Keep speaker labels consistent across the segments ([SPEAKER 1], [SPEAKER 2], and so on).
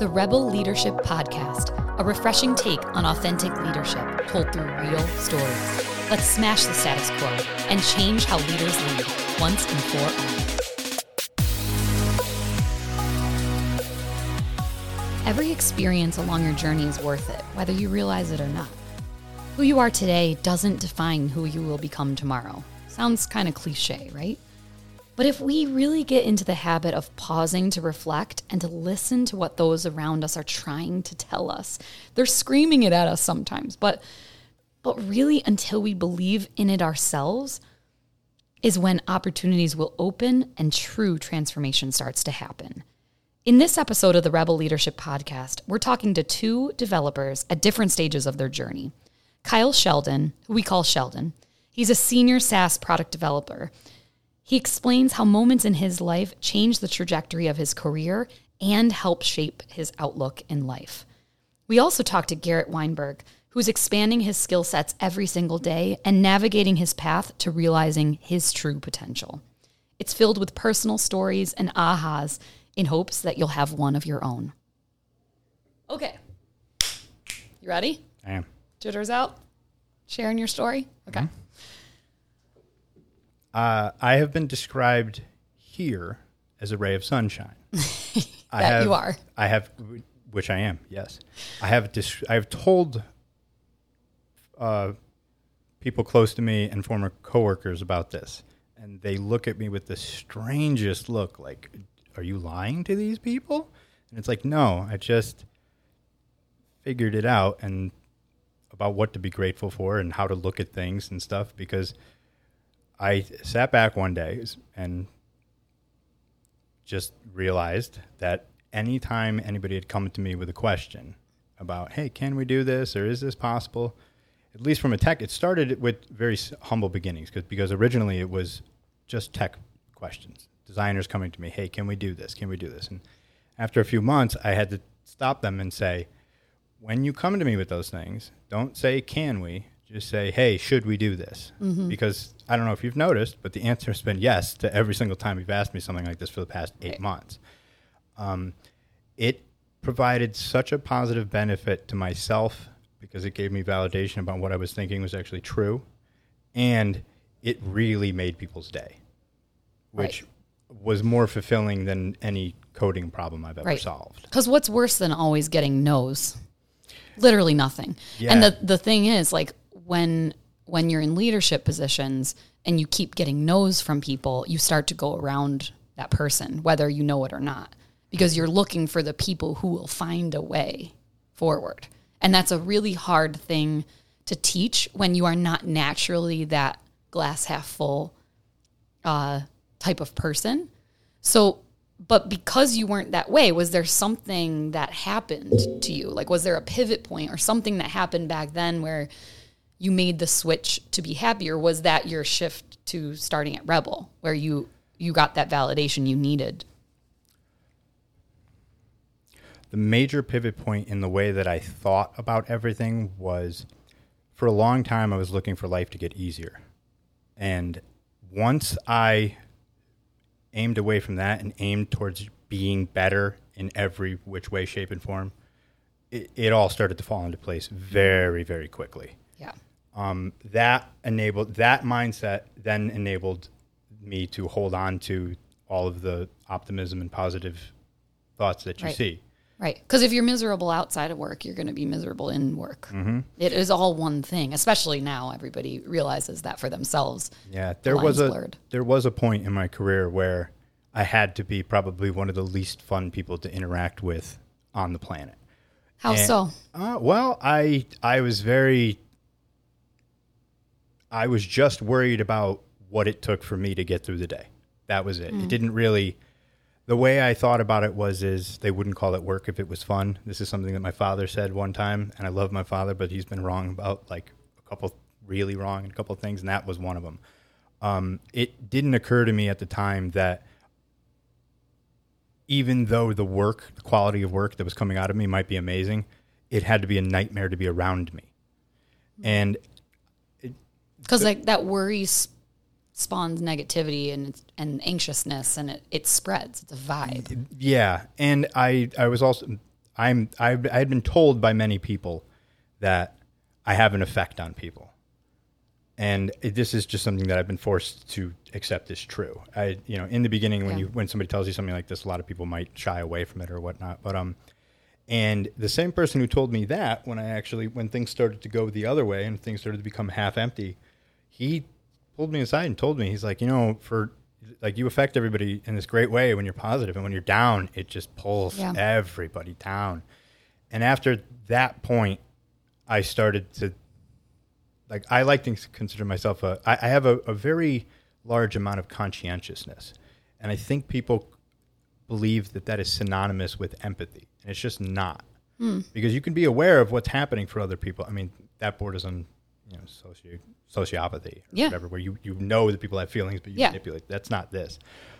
[SPEAKER 1] The Rebel Leadership Podcast, a refreshing take on authentic leadership told through real stories. Let's smash the status quo and change how leaders lead once and for all. Every experience along your journey is worth it, whether you realize it or not. Who you are today doesn't define who you will become tomorrow. Sounds kind of cliche, right? But if we really get into the habit of pausing to reflect and to listen to what those around us are trying to tell us, they're screaming it at us sometimes, but really until we believe in it ourselves is when opportunities will open and true transformation starts to happen. In this episode of the Rebel Leadership Podcast, we're talking to two developers at different stages of their journey. Kyle Sheldon, who we call Sheldon, he's a senior SaaS product developer. He explains how moments in his life changed the trajectory of his career and help shape his outlook in life. We also talked to Garrett Weinberg, who's expanding his skill sets every single day and navigating his path to realizing his true potential. It's filled with personal stories and ahas in hopes that you'll have one of your own. Okay. You ready?
[SPEAKER 2] I am.
[SPEAKER 1] Jitters out? Sharing your story? Okay.
[SPEAKER 2] Mm-hmm. I have been described here as a ray of sunshine.
[SPEAKER 1] You are.
[SPEAKER 2] I have, which I am, yes. I have told people close to me and former coworkers about this, and they look at me with the strangest look, like, are you lying to these people? And it's like, no, I just figured it out and about what to be grateful for and how to look at things and stuff, because I sat back one day and just realized that anytime anybody had come to me with a question about, hey, can we do this, or is this possible? At least from a tech, it started with very humble beginnings because originally it was just tech questions. Designers coming to me, hey, can we do this? Can we do this? And after a few months, I had to stop them and say, when you come to me with those things, don't say, can we? Just say, hey, should we do this? Mm-hmm. Because I don't know if you've noticed, but the answer has been yes to every single time you've asked me something like this for the past 8 months. It provided such a positive benefit to myself because it gave me validation about what I was thinking was actually true. And it really made people's day, which was more fulfilling than any coding problem I've ever solved.
[SPEAKER 1] Because what's worse than always getting no's? Literally nothing. Yeah. And the thing is, like, when you're in leadership positions and you keep getting no's from people, you start to go around that person, whether you know it or not, because you're looking for the people who will find a way forward. And that's a really hard thing to teach when you are not naturally that glass half full type of person. So, but because you weren't that way, was there something that happened to you? Like, was there a pivot point or something that happened back then where you made the switch to be happier? Was that your shift to starting at Rebel, where you got that validation you needed?
[SPEAKER 2] The major pivot point in the way that I thought about everything was, for a long time, I was looking for life to get easier. And once I aimed away from that and aimed towards being better in every which way, shape, and form, it all started to fall into place very, very quickly.
[SPEAKER 1] Yeah.
[SPEAKER 2] That mindset then enabled me to hold on to all of the optimism and positive thoughts that you see.
[SPEAKER 1] Right. Because if you're miserable outside of work, you're going to be miserable in work.
[SPEAKER 2] Mm-hmm.
[SPEAKER 1] It is all one thing, especially now everybody realizes that for themselves.
[SPEAKER 2] Yeah, there was a point in my career where I had to be probably one of the least fun people to interact with on the planet.
[SPEAKER 1] How so?
[SPEAKER 2] Well, I was just worried about what it took for me to get through the day. That was it. It didn't really... The way I thought about it is they wouldn't call it work if it was fun. This is something that my father said one time, and I love my father, but he's been wrong about really wrong in a couple of things, and that was one of them. It didn't occur to me at the time that even though the quality of work that was coming out of me might be amazing, it had to be a nightmare to be around me. And
[SPEAKER 1] because that worry spawns negativity and anxiousness, and it spreads. It's a vibe.
[SPEAKER 2] Yeah, and I I had been told by many people that I have an effect on people. And this is just something that I've been forced to accept is true. In the beginning, when somebody tells you something like this, a lot of people might shy away from it or whatnot. But and the same person who told me that when things started to go the other way and things started to become half empty, he pulled me aside and told me, he's like, you affect everybody in this great way when you're positive, and when you're down, it just pulls everybody down. And after that point, I started to. I like to consider myself I have a very large amount of conscientiousness. And I think people believe that is synonymous with empathy. And it's just not. Because you can be aware of what's happening for other people. I mean, that borders on, sociopathy or whatever, where you know that people have feelings, but you manipulate. That's not this.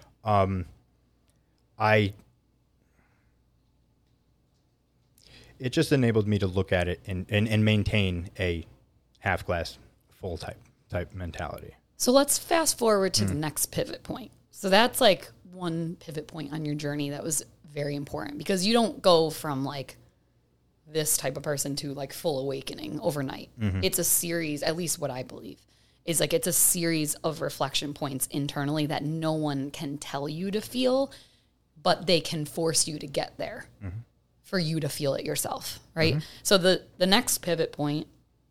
[SPEAKER 2] It just enabled me to look at it and maintain a half glass full type mentality.
[SPEAKER 1] So let's fast forward to the next pivot point. So that's like one pivot point on your journey that was very important, because you don't go from like this type of person to like full awakening overnight. It's a series, at least what I believe, is like it's a series of reflection points internally that no one can tell you to feel, but they can force you to get there for you to feel it yourself, right? So the next pivot point,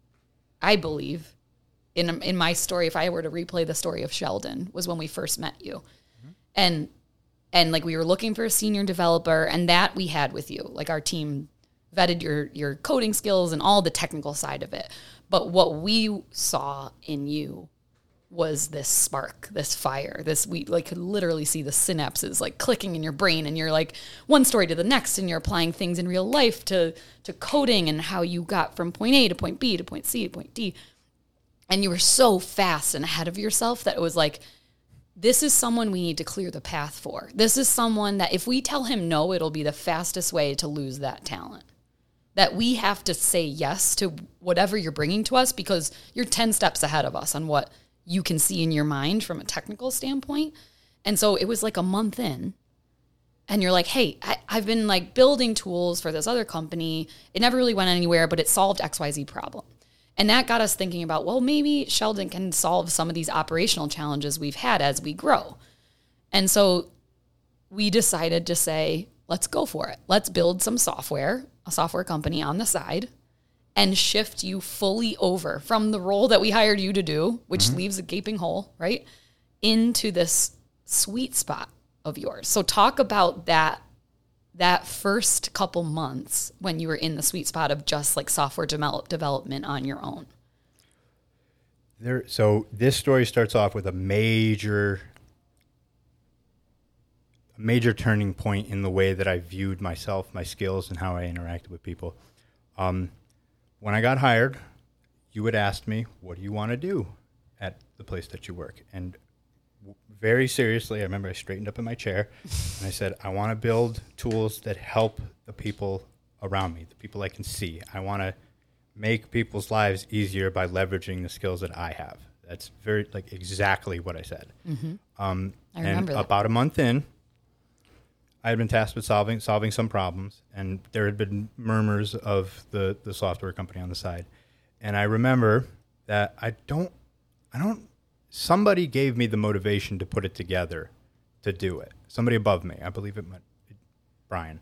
[SPEAKER 1] I believe, in my story, if I were to replay the story of Sheldon, was when we first met you. And like we were looking for a senior developer, and that we had with you. Like our team vetted your coding skills and all the technical side of it. But what we saw in you was this spark, this fire, we like could literally see the synapses like clicking in your brain, and you're like one story to the next, and you're applying things in real life to coding and how you got from point A to point B to point C to point D. And you were so fast and ahead of yourself that it was like, this is someone we need to clear the path for. This is someone that if we tell him no, it'll be the fastest way to lose that talent. That we have to say yes to whatever you're bringing to us, because you're 10 steps ahead of us on what you can see in your mind from a technical standpoint. And so it was like a month in, and you're like, hey, I've been like building tools for this other company. It never really went anywhere, but it solved XYZ problem. And that got us thinking about, well, maybe Sheldon can solve some of these operational challenges we've had as we grow. And so we decided to say, let's go for it. Let's build some software, a software company on the side, and shift you fully over from the role that we hired you to do, which leaves a gaping hole, right, into this sweet spot of yours. So talk about that first couple months when you were in the sweet spot of just like software development on your own.
[SPEAKER 2] So this story starts off with a major turning point in the way that I viewed myself, my skills, and how I interacted with people. When I got hired, you had asked me, what do you want to do at the place that you work? And very seriously, I remember I straightened up in my chair and I said, I want to build tools that help the people around me, the people I can see. I want to make people's lives easier by leveraging the skills that I have. That's very exactly what I said.
[SPEAKER 1] I remember that.
[SPEAKER 2] About a month in, I had been tasked with solving some problems, and there had been murmurs of the software company on the side. And I remember that somebody gave me the motivation to put it together to do it. Somebody above me. I believe it might be Brian.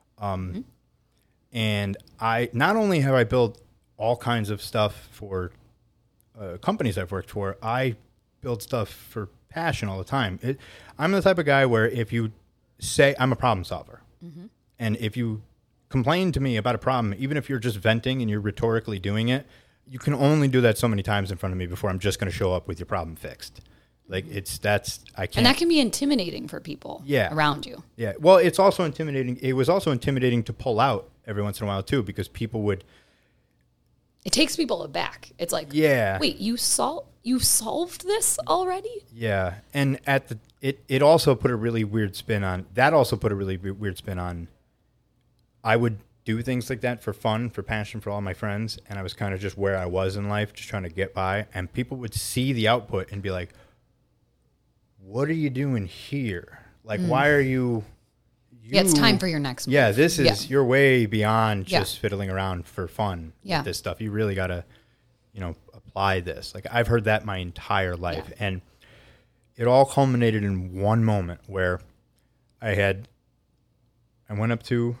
[SPEAKER 2] And not only have I built all kinds of stuff for companies I've worked for, I build stuff for passion all the time. I'm the type of guy where if you say I'm a problem solver, and if you complain to me about a problem, even if you're just venting and you're rhetorically doing it, you can only do that so many times in front of me before I'm just going to show up with your problem fixed. I can't.
[SPEAKER 1] And that can be intimidating for people around you.
[SPEAKER 2] Yeah. Well, it's also intimidating. It was also intimidating to pull out every once in a while too, because people would.
[SPEAKER 1] It takes people aback. It's like, wait, you solved this already?
[SPEAKER 2] Yeah. And it also put a really weird spin on that. Also put a really weird spin on. I would do things like that for fun, for passion, for all my friends, and I was kind of just where I was in life, just trying to get by. And people would see the output and be like, "What are you doing here? Like, why are you?
[SPEAKER 1] Yeah, it's time for your next move.
[SPEAKER 2] Yeah, this is, you're way beyond
[SPEAKER 1] Yeah.
[SPEAKER 2] just fiddling around for fun
[SPEAKER 1] Yeah.
[SPEAKER 2] with this stuff. You really got to, apply this. Like, I've heard that my entire life.
[SPEAKER 1] Yeah.
[SPEAKER 2] And it all culminated in one moment where I went up to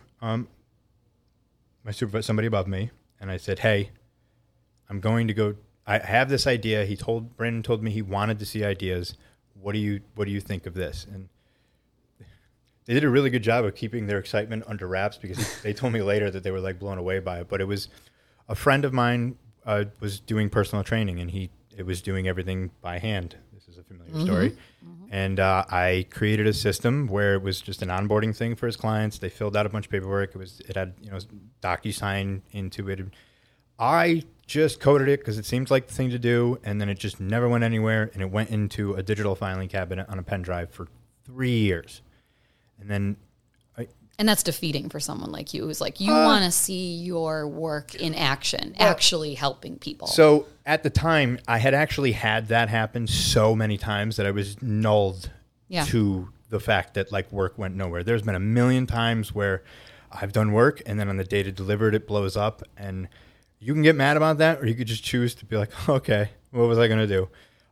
[SPEAKER 2] my supervisor, somebody above me, and I said, hey, I'm going to go, I have this idea. Brandon told me he wanted to see ideas. What do you think of this? And they did a really good job of keeping their excitement under wraps, because they told me later that they were like blown away by it. But it was a friend of mine was doing personal training, and it was doing everything by hand. This is a familiar story. Mm-hmm. And I created a system where it was just an onboarding thing for his clients. They filled out a bunch of paperwork. It had DocuSign into it. I just coded it because it seemed like the thing to do, and then it just never went anywhere, and it went into a digital filing cabinet on a pen drive for 3 years. And then
[SPEAKER 1] And that's defeating for someone like you, who's like, you want to see your work in action, actually helping people.
[SPEAKER 2] So at the time, I had actually had that happen so many times that I was nulled to the fact that like work went nowhere. There's been a million times where I've done work, and then on the day to deliver it, it blows up. And you can get mad about that, or you could just choose to be like, okay, what was I going to do?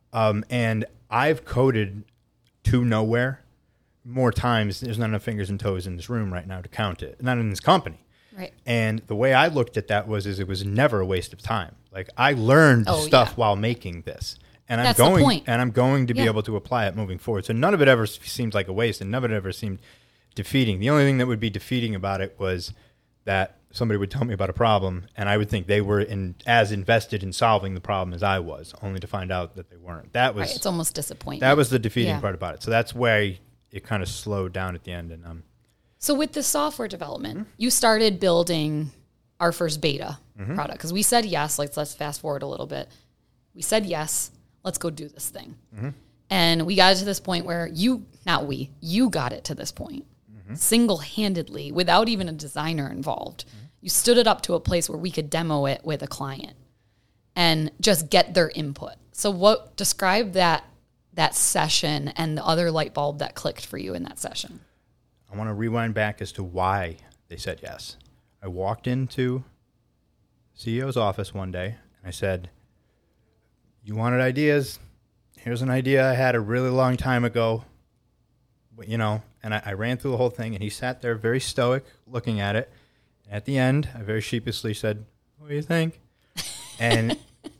[SPEAKER 2] And I've coded to nowhere more times. There's not enough fingers and toes in this room right now to count it. Not in this company.
[SPEAKER 1] Right.
[SPEAKER 2] And the way I looked at that was it was never a waste of time. Like, I learned stuff while making this. And
[SPEAKER 1] That's the point.
[SPEAKER 2] I'm going to be able to apply it moving forward. So none of it ever seemed like a waste, and none of it ever seemed defeating. The only thing that would be defeating about it was that somebody would tell me about a problem, and I would think they were as invested in solving the problem as I was, only to find out that they weren't. That was
[SPEAKER 1] it's almost disappointing.
[SPEAKER 2] That was the defeating part about it. So that's where it kind of slowed down at the end. And
[SPEAKER 1] so with the software development, you started building our first beta product, because we said yes. Let's fast forward a little bit. We said yes. Let's go do this thing. And we got it to this point where you got it to this point single-handedly, without even a designer involved. You stood it up to a place where we could demo it with a client and just get their input. So describe that session and the other light bulb that clicked for you in that session.
[SPEAKER 2] I want to rewind back as to why they said yes. I walked into CEO's office one day, and I said, you wanted ideas? Here's an idea I had a really long time ago. And I ran through the whole thing, and he sat there very stoic looking at it. At the end, I very sheepishly said, what do you think? And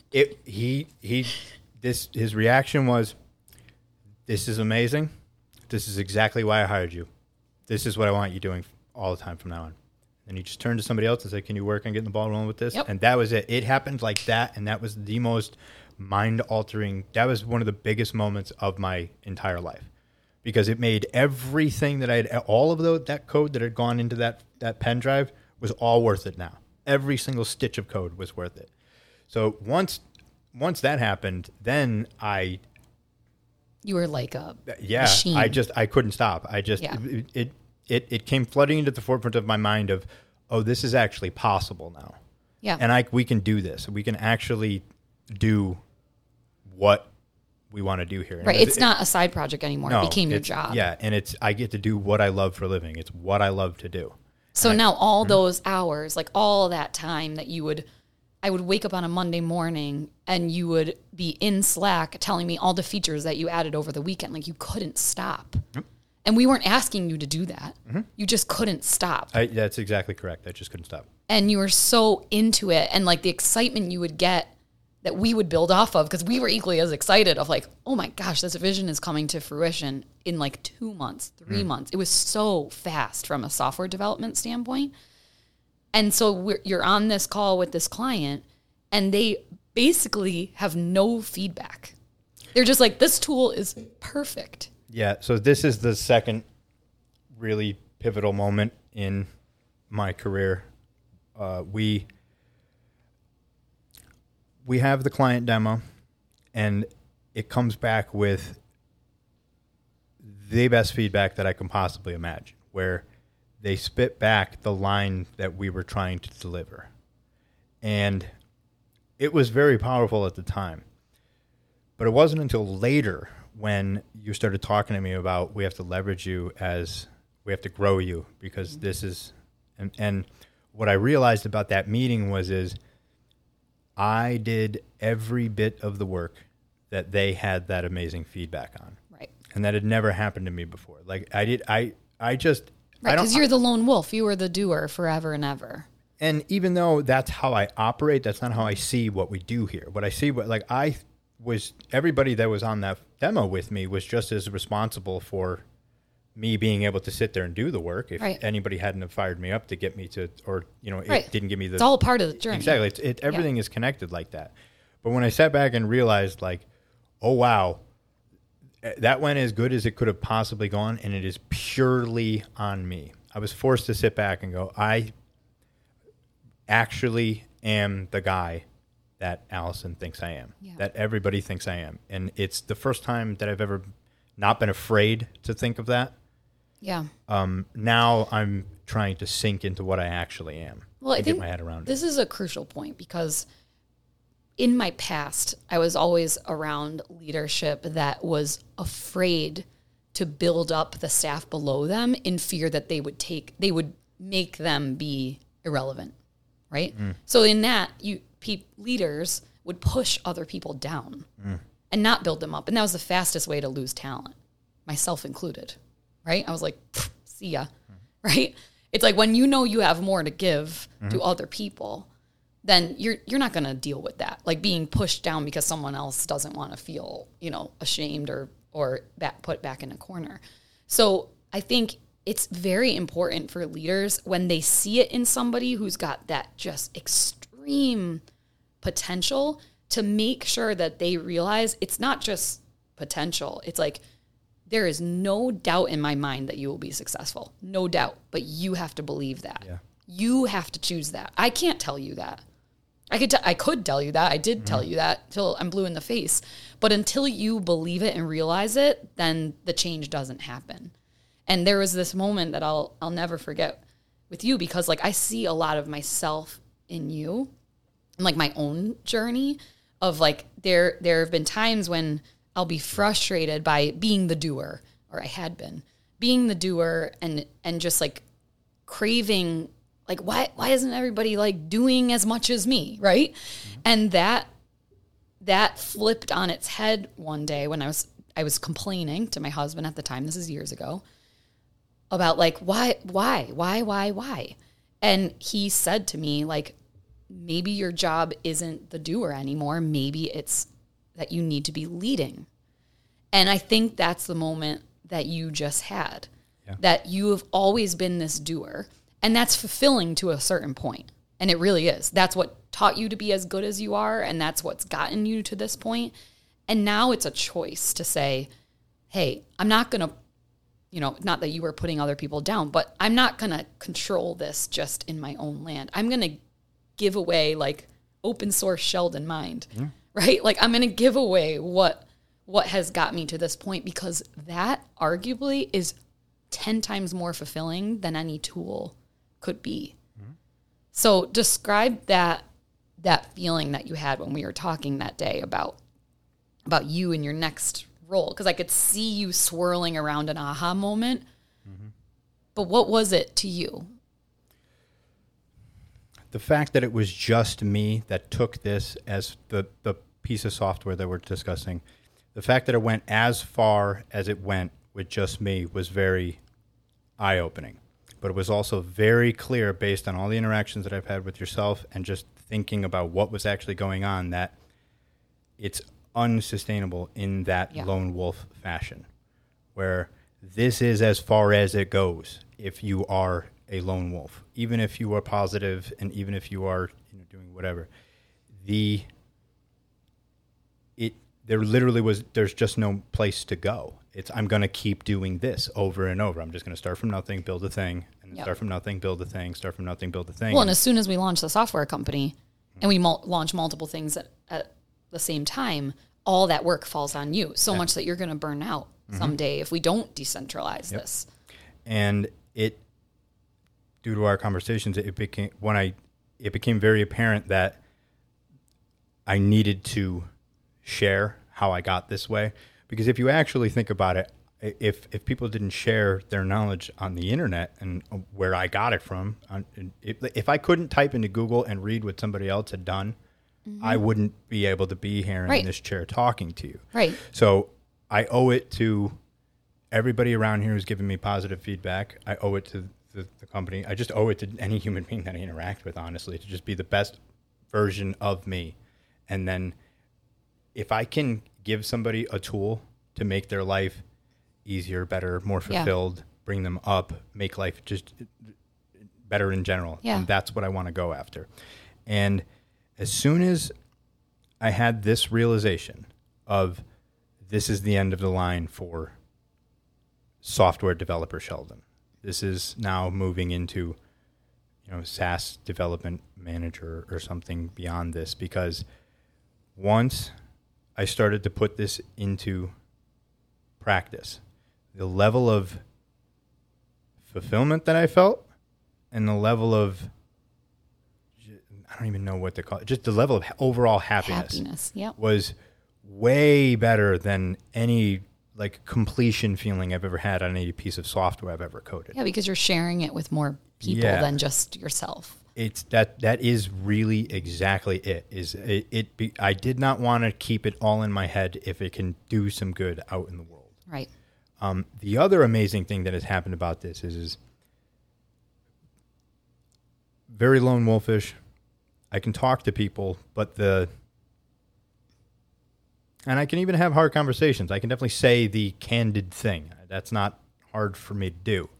[SPEAKER 2] his reaction was, this is amazing. This is exactly why I hired you. This is what I want you doing all the time from now on. And he just turned to somebody else and said, can you work on getting the ball rolling with this?
[SPEAKER 1] Yep.
[SPEAKER 2] And that was it. It happened like that, and that was the most mind-altering. That was one of the biggest moments of my entire life, because it made everything that all of that code that had gone into that pen drive was all worth it now. Every single stitch of code was worth it. So once that happened, then
[SPEAKER 1] you were like a machine.
[SPEAKER 2] I couldn't stop. It came flooding into the forefront of my mind of, oh, this is actually possible now.
[SPEAKER 1] Yeah.
[SPEAKER 2] And we can do this. We can actually do what we want to do here.
[SPEAKER 1] Right. It's not a side project anymore. It became your job.
[SPEAKER 2] Yeah. And I get to do what I love for a living. It's what I love to do.
[SPEAKER 1] So now all those hours, like all that time that I would wake up on a Monday morning and you would be in Slack telling me all the features that you added over the weekend. Like, you couldn't stop. Yep. And we weren't asking you to do that. You just couldn't stop.
[SPEAKER 2] That's exactly correct. I just couldn't stop.
[SPEAKER 1] And you were so into it. And like the excitement you would get that we would build off of, because we were equally as excited of like, oh my gosh, this vision is coming to fruition in like 2 months, 3 months. It was so fast from a software development standpoint. And so you're on this call with this client, and they basically have no feedback. They're just like, this tool is perfect.
[SPEAKER 2] Yeah, so this is the second really pivotal moment in my career. We have the client demo, and it comes back with the best feedback that I can possibly imagine, where they spit back the line that we were trying to deliver. And it was very powerful at the time. But it wasn't until later when you started talking to me about, we have to leverage you as We have to grow you because this is, and what I realized about that meeting is I did every bit of the work that they had that amazing feedback on.
[SPEAKER 1] Right.
[SPEAKER 2] And that had never happened to me before. Like I just,
[SPEAKER 1] right. Because you're the lone wolf. You were the doer forever and ever.
[SPEAKER 2] And even though that's how I operate, that's not how I see what we do here. What I see, everybody that was on that demo with me was just as responsible for me being able to sit there and do the work. If anybody hadn't have fired me up to get me to, or, it didn't give me
[SPEAKER 1] it's all part of the journey.
[SPEAKER 2] Exactly. Everything is connected like that. But when I sat back and realized like, oh, wow, that went as good as it could have possibly gone. And it is purely on me. I was forced to sit back and go, I actually am the guy that Allison thinks I am, that everybody thinks I am. And it's the first time that I've ever not been afraid to think of that.
[SPEAKER 1] Yeah.
[SPEAKER 2] Now I'm trying to sink into what I actually am.
[SPEAKER 1] Well, I think
[SPEAKER 2] get my head around
[SPEAKER 1] this is a crucial point because in my past, I was always around leadership that was afraid to build up the staff below them in fear that they would make them be irrelevant. Right? So in that, leaders would push other people down and not build them up. And that was the fastest way to lose talent, myself included. Right? I was like, see ya. Right? It's like when you have more to give to other people, then you're not going to deal with that. Like being pushed down because someone else doesn't want to feel, ashamed or put back in a corner. So I think it's very important for leaders when they see it in somebody who's got that just extreme potential to make sure that they realize it's not just potential. It's like, there is no doubt in my mind that you will be successful. No doubt. But you have to believe that. Yeah. You have to choose that. I can't tell you that. I could tell you that. I did tell you that till I'm blue in the face. But until you believe it and realize it, then the change doesn't happen. And there was this moment that I'll never forget with you because like I see a lot of myself in you and like my own journey of like there have been times when I'll be frustrated by being the doer, or I had been being the doer and just like craving like why isn't everybody like doing as much as me, right? And that flipped on its head one day when I was complaining to my husband at the time, this is years ago, about like, why? And he said to me, like, maybe your job isn't the doer anymore. Maybe it's that you need to be leading. And I think that's the moment that you just had, that you have always been this doer. And that's fulfilling to a certain point. And it really is. That's what taught you to be as good as you are. And that's what's gotten you to this point. And now it's a choice to say, hey, I'm not going to, not that you were putting other people down, but I'm not going to control this just in my own land. I'm going to give away like open source Sheldon Mind, right? Like I'm going to give away what has got me to this point because that arguably is 10 times more fulfilling than any tool could be. So describe that feeling that you had when we were talking that day about you and your next role, because I could see you swirling around an aha moment. But what was it to you?
[SPEAKER 2] The fact that it was just me that took this as the piece of software that we're discussing, the fact that it went as far as it went with just me was very eye-opening. But it was also very clear based on all the interactions that I've had with yourself and just thinking about what was actually going on that it's unsustainable in that lone wolf fashion, where this is as far as it goes if you are a lone wolf, even if you are positive and even if you are doing whatever. There's just no place to go. I'm going to keep doing this over and over. I'm just going to start from nothing, build a thing, and then start from nothing, build a thing, start from nothing, build a thing.
[SPEAKER 1] Well, and as soon as we launch the software company and we launch multiple things at the same time, all that work falls on you so much that you're going to burn out someday if we don't decentralize this.
[SPEAKER 2] And due to our conversations, it became very apparent that I needed to share how I got this way. Because if you actually think about it, if people didn't share their knowledge on the internet and where I got it from, if I couldn't type into Google and read what somebody else had done, I wouldn't be able to be here in this chair talking to you.
[SPEAKER 1] Right.
[SPEAKER 2] So I owe it to everybody around here who's given me positive feedback. I owe it to the company. I just owe it to any human being that I interact with, honestly, to just be the best version of me. And then if I can give somebody a tool to make their life easier, better, more fulfilled, bring them up, make life just better in general.
[SPEAKER 1] Yeah.
[SPEAKER 2] And that's what I want to go after. And as soon as I had this realization of this is the end of the line for software developer Sheldon, this is now moving into, SaaS development manager or something beyond this, because once I started to put this into practice, the level of fulfillment that I felt and the level of, I don't even know what to call it, just the level of overall happiness was way better than any completion feeling I've ever had on any piece of software I've ever coded.
[SPEAKER 1] Yeah, because you're sharing it with more people than just yourself.
[SPEAKER 2] It's that is really exactly it. I did not want to keep it all in my head if it can do some good out in the world.
[SPEAKER 1] Right.
[SPEAKER 2] The other amazing thing that has happened about this is very lone wolfish. I can talk to people, and I can even have hard conversations. I can definitely say the candid thing. That's not hard for me to do.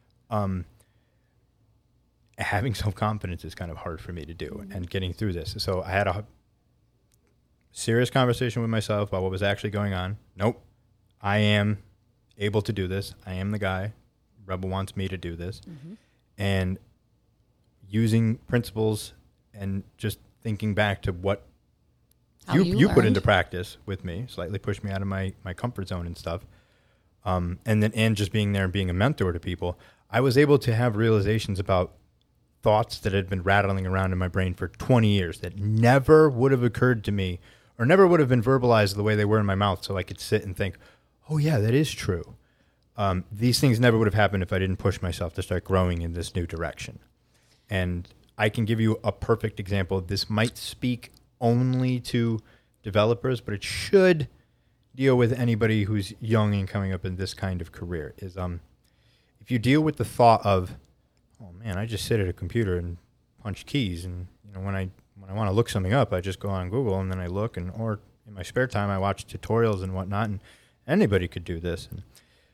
[SPEAKER 2] Having self-confidence is kind of hard for me to do, and getting through this. So I had a serious conversation with myself about what was actually going on. Nope. I am able to do this. I am the guy. Rebel wants me to do this. Mm-hmm. And using principles and just thinking back to what you put into practice with me, slightly pushed me out of my comfort zone and stuff. And just being there and being a mentor to people, I was able to have realizations about thoughts that had been rattling around in my brain for 20 years that never would have occurred to me or never would have been verbalized the way they were in my mouth, so I could sit and think, oh, yeah, that is true. These things never would have happened if I didn't push myself to start growing in this new direction. And I can give you a perfect example. This might speak only to developers, but it should deal with anybody who's young and coming up in this kind of career. Is if you deal with the thought of, oh man, I just sit at a computer and punch keys, and when I want to look something up, I just go on Google and then I look, or in my spare time I watch tutorials and whatnot, and anybody could do this. And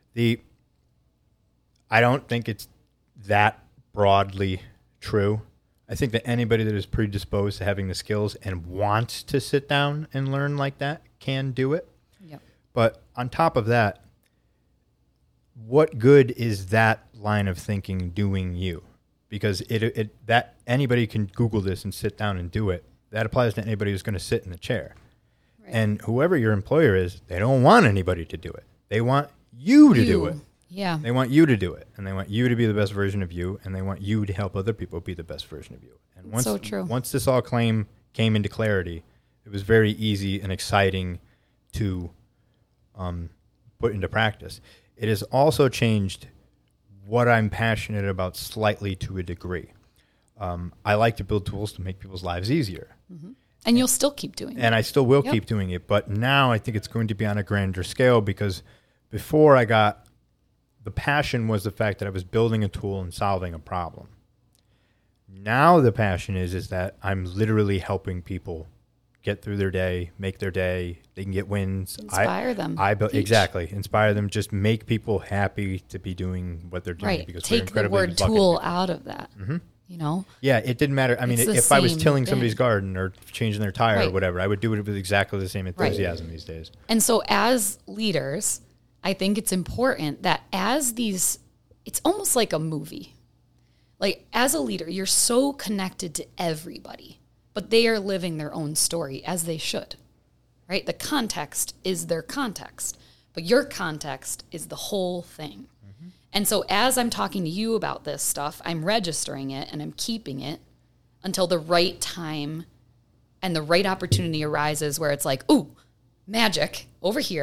[SPEAKER 2] I don't think it's that broadly true. I think that anybody that is predisposed to having the skills and wants to sit down and learn like that can do it.
[SPEAKER 1] Yep.
[SPEAKER 2] But on top of that, what good is that line of thinking doing you? Because that anybody can Google this and sit down and do it. That applies to anybody who's going to sit in the chair. Right. And whoever your employer is, they don't want anybody to do it. They want you to do it.
[SPEAKER 1] Yeah.
[SPEAKER 2] They want you to do it, and they want you to be the best version of you, and they want you to help other people be the best version of you. And once this all came into clarity, it was very easy and exciting to put into practice. It has also changed what I'm passionate about slightly to a degree. I like to build tools to make people's lives easier.
[SPEAKER 1] Mm-hmm. And you'll still keep doing it.
[SPEAKER 2] And I still will keep doing it, but now I think it's going to be on a grander scale, because before the passion was the fact that I was building a tool and solving a problem. Now the passion is that I'm literally helping people get through their day, make their day. They can get wins.
[SPEAKER 1] Inspire them.
[SPEAKER 2] Exactly. Inspire them. Just make people happy to be doing what they're doing.
[SPEAKER 1] Right.
[SPEAKER 2] Because
[SPEAKER 1] take the word tool out of that.
[SPEAKER 2] Mm-hmm.
[SPEAKER 1] Yeah,
[SPEAKER 2] it didn't matter. I mean, if I was tilling somebody's garden or changing their tire or whatever, I would do it with exactly the same enthusiasm these days.
[SPEAKER 1] And so as leaders, I think it's important that it's almost like a movie. Like, as a leader, you're so connected to everybody, but they are living their own story, as they should, right? The context is their context, but your context is the whole thing. Mm-hmm. And so as I'm talking to you about this stuff, I'm registering it and I'm keeping it until the right time and the right opportunity arises where it's like, ooh, magic over here.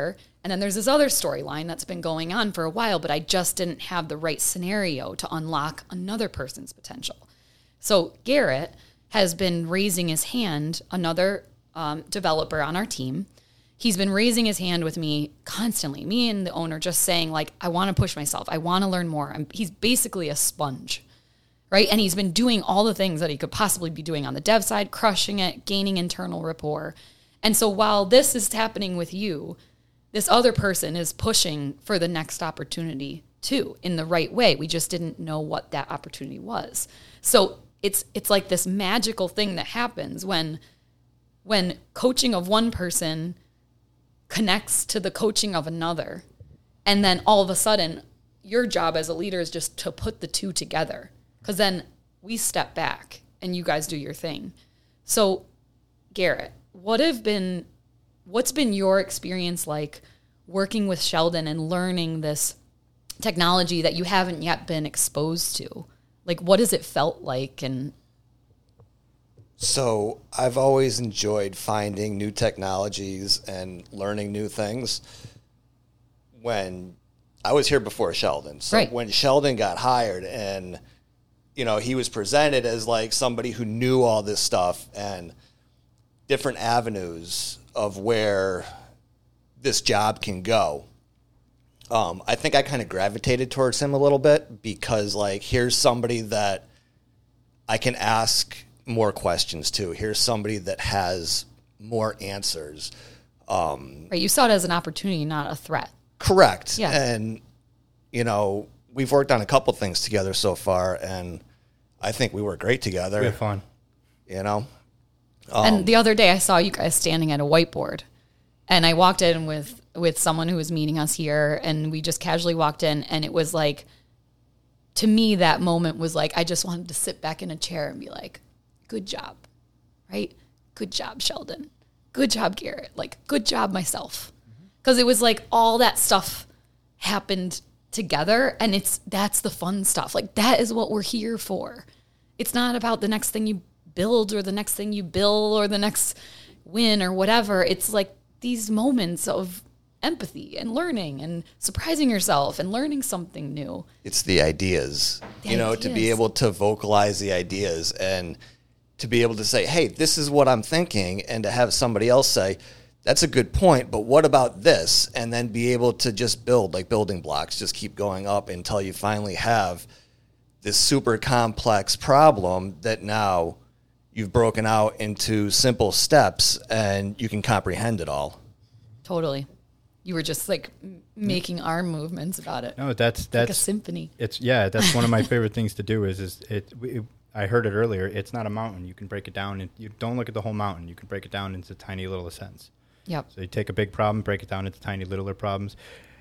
[SPEAKER 1] And then there's this other storyline that's been going on for a while, but I just didn't have the right scenario to unlock another person's potential. So Garrett has been raising his hand, another developer on our team. He's been raising his hand with me constantly, me and the owner, just saying, like, I want to push myself. I want to learn more. He's basically a sponge, right? And he's been doing all the things that he could possibly be doing on the dev side, crushing it, gaining internal rapport. And so while this is happening with you, this other person is pushing for the next opportunity too, in the right way. We just didn't know what that opportunity was. So it's like this magical thing that happens when coaching of one person connects to the coaching of another. And then all of a sudden, your job as a leader is just to put the two together. Because then we step back and you guys do your thing. So Garrett, what's been your experience like working with Sheldon and learning this technology that you haven't yet been exposed to? Like, what has it felt like? And
[SPEAKER 3] so I've always enjoyed finding new technologies and learning new things. When I was here before Sheldon, so
[SPEAKER 1] right.
[SPEAKER 3] When Sheldon got hired and, he was presented as like somebody who knew all this stuff and different avenues of where this job can go. I think I kind of gravitated towards him a little bit because, like, here's somebody that I can ask more questions to. Here's somebody that has more answers.
[SPEAKER 1] Right, you saw it as an opportunity, not a threat.
[SPEAKER 3] Correct.
[SPEAKER 1] Yeah.
[SPEAKER 3] And, we've worked on a couple things together so far, and I think we work great together.
[SPEAKER 2] We have fun.
[SPEAKER 1] And the other day I saw you guys standing at a whiteboard, and I walked in with someone who was meeting us here, and we just casually walked in, and it was like, to me, that moment was like, I just wanted to sit back in a chair and be like, good job, right? Good job, Sheldon. Good job, Garrett. Like, good job myself. Because it was like all that stuff happened together, and that's the fun stuff. Like, that is what we're here for. It's not about the next thing you build or the next thing you bill or the next win or whatever. It's like these moments of empathy and learning and surprising yourself and learning something new.
[SPEAKER 3] It's the ideas, to be able to vocalize the ideas and to be able to say, hey, this is what I'm thinking, and to have somebody else say, that's a good point, but what about this? And then be able to just build, like building blocks, just keep going up until you finally have this super complex problem that now you've broken out into simple steps and you can comprehend it all. Totally.
[SPEAKER 1] You were just like making arm movements about it.
[SPEAKER 2] No, that's
[SPEAKER 1] like a symphony.
[SPEAKER 2] That's one of my favorite things to do I heard it earlier. It's not a mountain. You can break it down, and you don't look at the whole mountain. You can break it down into tiny little ascents.
[SPEAKER 1] Yep.
[SPEAKER 2] So you take a big problem, break it down into tiny littler problems.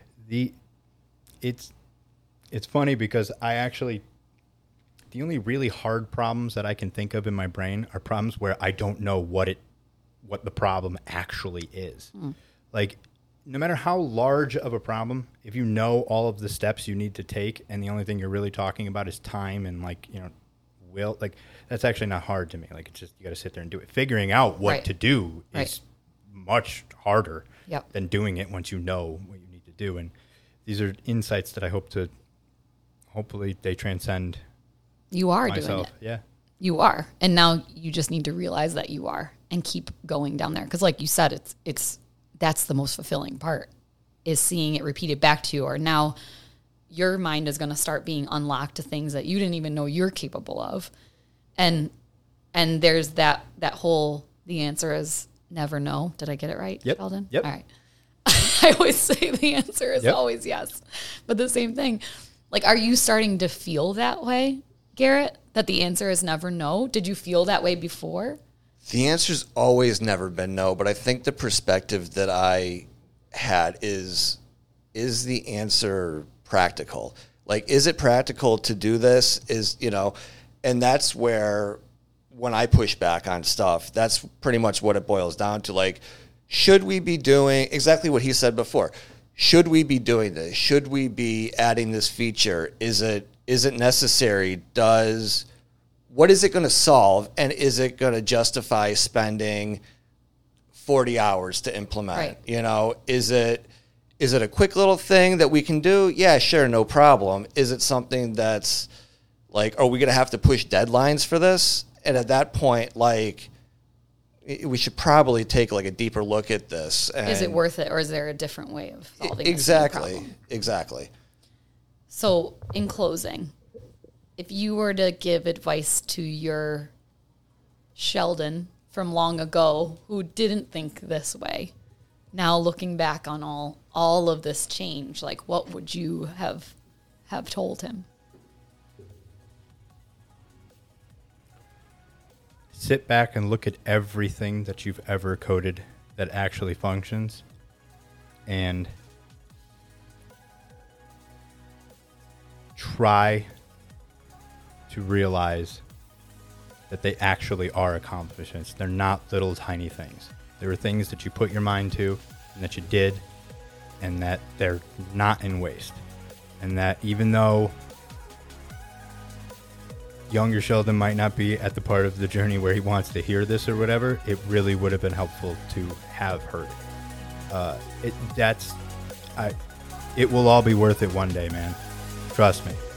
[SPEAKER 2] It's funny because the only really hard problems that I can think of in my brain are problems where I don't know what the problem actually is. Like, no matter how large of a problem, if you know all of the steps you need to take and the only thing you're really talking about is time and will, like, that's actually not hard to me. Like, it's just, you got to sit there and do it. Figuring out what to do is much harder than doing it once you know what you need to do. And these are insights that I hopefully they transcend.
[SPEAKER 1] You are
[SPEAKER 2] myself.
[SPEAKER 1] doing it.
[SPEAKER 2] Yeah.
[SPEAKER 1] You are. And now you just need to realize that you are and keep going down there. Because like you said, that's the most fulfilling part, is seeing it repeated back to you. Or now your mind is going to start being unlocked to things that you didn't even know you're capable of. And there's that whole, the answer is never no. Did I get it right,
[SPEAKER 2] yep.
[SPEAKER 1] Sheldon?
[SPEAKER 2] Yep.
[SPEAKER 1] All right. I always say the answer is always yes. But the same thing. Like, are you starting to feel that way, Garrett, that the answer is never no? Did you feel that way before?
[SPEAKER 3] The answer's always never been no, but I think the perspective that I had is the answer practical? Like, is it practical to do this? And that's where, when I push back on stuff, that's pretty much what it boils down to. Like, should we be doing exactly what he said before? Should we be doing this? Should we be adding this feature? Is it necessary? What is it going to solve? And is it going to justify spending 40 hours to implement?
[SPEAKER 1] Right.
[SPEAKER 3] Is Is it a quick little thing that we can do? Yeah, sure, no problem. Is it something that's like, are we going to have to push deadlines for this? And at that point, like, we should probably take like a deeper look at this. And
[SPEAKER 1] is it worth it, or is there a different way of solving
[SPEAKER 3] exactly,
[SPEAKER 1] this problem?
[SPEAKER 3] Exactly.
[SPEAKER 1] So, in closing, if you were to give advice to your Sheldon from long ago who didn't think this way, now looking back on all of this change, like what would you have told him?
[SPEAKER 2] Sit back and look at everything that you've ever coded that actually functions, and try to realize that they actually are accomplishments. They're not little tiny things. There are things that you put your mind to and that you did, and that they're not in waste. And that even though younger Sheldon might not be at the part of the journey where he wants to hear this or whatever, it really would have been helpful to have heard it. It will all be worth it one day, man. Trust me.